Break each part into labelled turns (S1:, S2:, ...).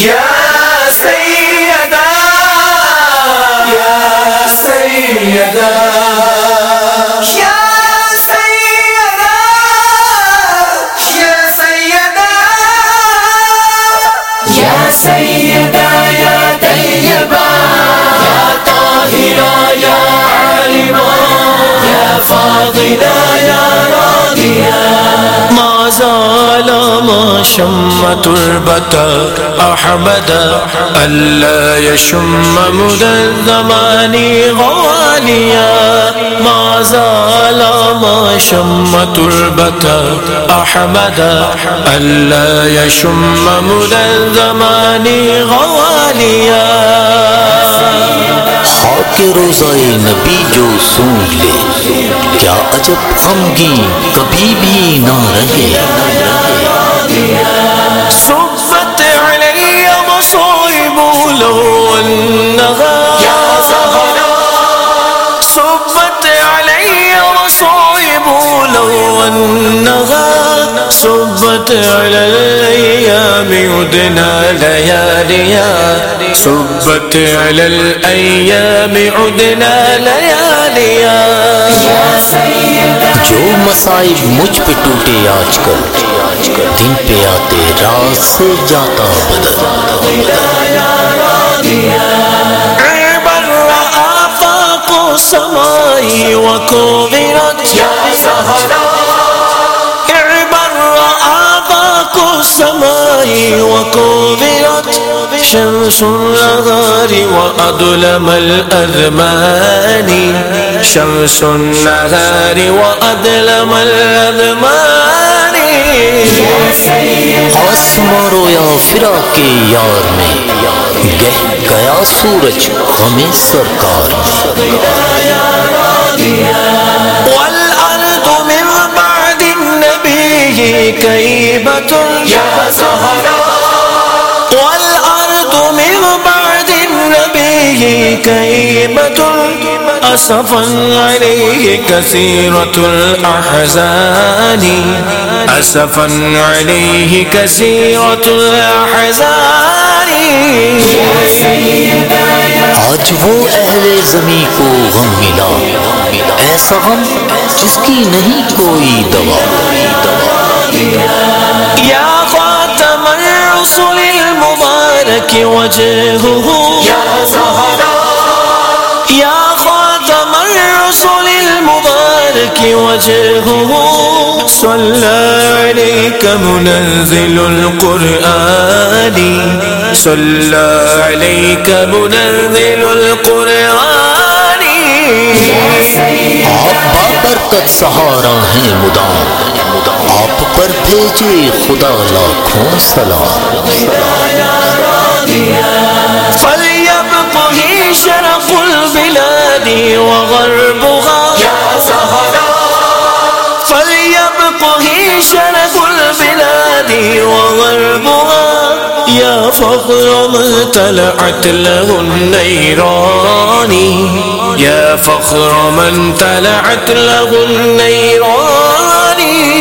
S1: یا سیدہ یا سیدہ یا سیدہ یا سیدہ یا سیدہ یا طیبہ یا طاہرہ یا عالمہ یا فاضلہ یا راضیہ ما زال ما شم تربة أحمد ألا يشم مدى الزمان غواليا ما زال ما شم تربة أحمد ألا يشم مدى الزمان غواليا
S2: خاک روزائے نبی جو سون لے کیا عجب غمگین کبھی بھی نہ رہے
S1: صبت علی مصائب لو النهار یا زہرا صبت علی مصائب لو النهار صبت على الأيام عدنا لياليا صبت على الأيام عدنا لياليا
S2: جو مصائب مجھ پہ ٹوٹے آج کل دن پہ آتے رات سے جاتا بدل
S1: عبر آفاق السماء وكورت يا زهرا عبر آفاق السماء وكورت شمس النهار وأظلم الأزمان شمس النهار وأظلم الأزمان
S2: آسمان رویا فراق یار میں گہ گیا سورج غم سرکار میں
S1: والأرض من بعد النبي كئيبة يا زهرا والأرض من بعد النبي كئيبة أسفا عليه كثيرة الأحزان أسفا عليه كثيرة الأحزان
S2: آج وہ اہل زمین کو غم ملا ایسا غم جس کی نہیں کوئی دوا
S1: يا خاتم الرسل المبارك وجهه يا زهرا يا خاتم الرسل المبارك وجهه صلى عليك منزل القرآن صلى عليك منزل القرآن
S2: آپ بابرکت سہارا ہیں مدام آپ پر بھیجے خدا لاکھوں سلام
S1: فليبقه شرف البلاد وغربها يا زهرا فليبقه شرف البلاد وغربها يا فخر من طلعت له النيران يا فخر من طلعت له النيران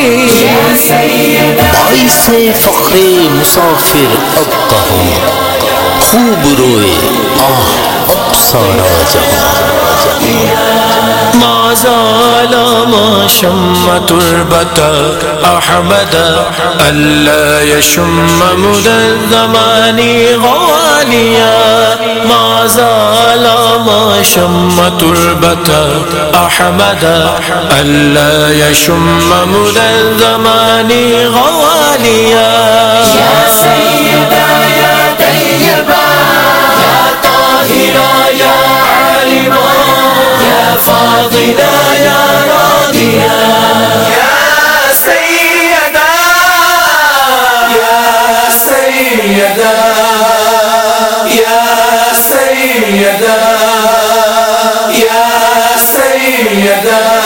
S2: باعث فخر مسافر اب کہوں خوب روئے آہ اب سارا جہاں
S1: ما زال ما شم تربة أحمد ألا يشم مدى الزمان غواليا ما زال ما شم تربة أحمد ألا يشم مدى الزمان غواليا يا سيدة يا طيبة يا طاهرة يا عالمة يا فاضلة يا راضية يا سيدة يا سيدة يا سيدة يا سيدة